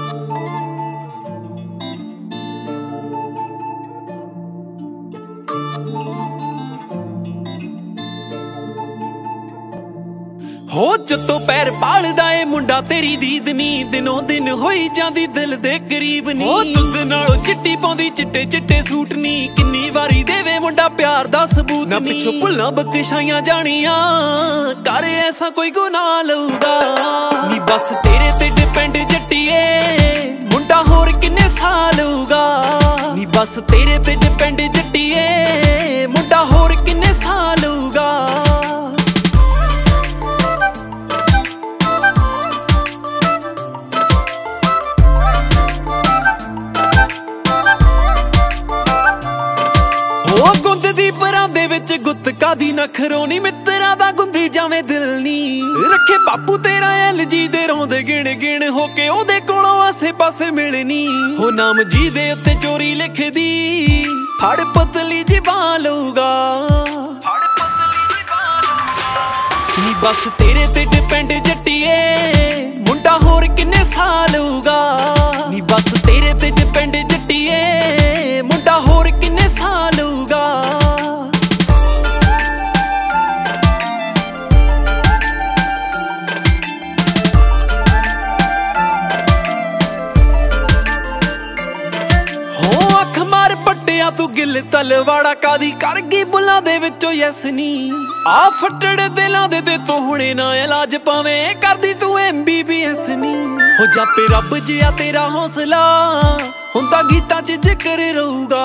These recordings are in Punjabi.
ਹੋ ਜੱਤੋਂ ਪੈਰ ਪਾਲਦਾ ਏ ਮੁੰਡਾ ਤੇਰੀ ਦੀਦ ਨੀ ਦਿਨੋਂ ਦਿਨ ਹੋਈ ਜਾਂਦੀ ਦਿਲ ਦੇ ਕਰੀਬ ਨੀ। ਹੋ ਦੁੱਧ ਨਾਲੋਂ ਚਿੱਟੀ ਪਾਉਂਦੀ ਚਿੱਟੇ ਚਿੱਟੇ ਸੂਟ ਨੀ ਕਿੰਨੀ ਵਾਰੀ ਦੇਵੇ ਮੁੰਡਾ ਪਿਆਰ ਦਾ ਸਬੂਤ ਨਾ ਪਿੱਛੋਂ ਭੁੱਲਾਂ ਬਖਸ਼ਾਈਆਂ ਜਾਣੀਆਂ ਕਰ ਐਸਾ ਕੋਈ ਗੁਨਾਹ ਲਊਗਾ ਨੀ। ਬਸ ਤੇਰੇ ਤੇ ਡਿਪੈਂਡ ਜੱਟੀਏ ਮੁੰਡਾ ਹੋਰ ਕਿੰਨੇ ਸਾਲ ਲਊਗਾ ਨੀ। ਬਸ ਤੇਰੇ ਤੇ ਡਿਪੈਂਡ ਜੱਟੀਏ ਮੁੰਡਾ ਹੋਰ ਕਿੰਨੇ ਸਾਲ ਲਊਗਾ। ਗੁੰਦ ਦੀ ਪਰਾਂ ਦੇ ਵਿੱਚ ਗੁੱਤਕਾ ਦੀ ਨਖਰੋ ਨੀ ਮਿੱਤਰਾਂ ਦਾ ਗੁੰਦੀ ਜਾਵੇਂ ਦਿਲ ਨੀ। ਰੱਖੇ ਬਾਪੂ ਤੇਰਾ LG ਦੇ ਰੋਂਦੇ ਗਿਣ ਗਿਣ ਹੋ ਕੇ ਉਹਦੇ ਕੋਲੋਂ ਆਸੇ ਪਾਸੇ ਮਿਲਣੀ। ਹੋ ਨਾਮ ਜੀ ਦੇ ਉੱਤੇ ਚੋਰੀ ਲਿਖਦੀ ਫੜ ਪਤਲੀ ਜ਼ਬਾਨ ਲਊਗਾ ਨੀ। ਬਸ ਤੇਰੇ ਤੇ ਡਿਪੈਂਡ ਜੱਟੀਏ ਮੁੰਡਾ ਹੋਰ ਕਿੰਨੇ ਸਾਲ ਲਊਗਾ ਨੀ। ਬਸ ਤੇਰੇ ਤੇ ਡਿਪੈਂਡ ਜੱਟੀਏ ਮੁੰਡਾ ਹੋਰ ਕਿੰਨੇ ਸਾਲ ਲਊਗਾ। ਅੱਖ ਮਾਰ ਪੱਟਿਆ ਤੂੰ ਗਿੱਲ ਤਲਵਾੜਾ ਕਾਦੀ ਕਰ ਗਈ ਬੁੱਲਾਂ ਦੇ ਵਿੱਚੋਂ ਯੈਸ ਨੀ। ਆ ਫੱਟੜ ਦਿਲਾਂ ਦੇ ਤੇ ਤੂੰ ਹੁਣੇ ਨਾ ਇਲਾਜ ਪਾਵੇਂ ਕਰਦੀ ਤੂੰ MBBS ਨੀ। ਹੋ ਜਾਪੇ ਰੱਬ ਜਿਆ ਤੇਰਾ ਹੌਸਲਾ ਹੁੰਦਾ ਗੀਤਾਂ 'ਚ ਜ਼ਿਕਰ ਰਹੂਗਾ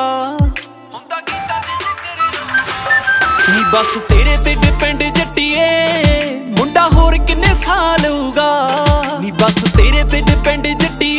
ਨੀ। ਬਸ ਤੇਰੇ ਤੇ ਡਿਪੈਂਡ ਜੱਟੀਏ ਮੁੰਡਾ ਹੋਰ ਕਿੰਨੇ ਸਾਲ ਲਊਗਾ ਨੀ। ਬਸ ਤੇਰੇ ਤੇ ਡਿਪੈਂਡ ਜੱਟੀ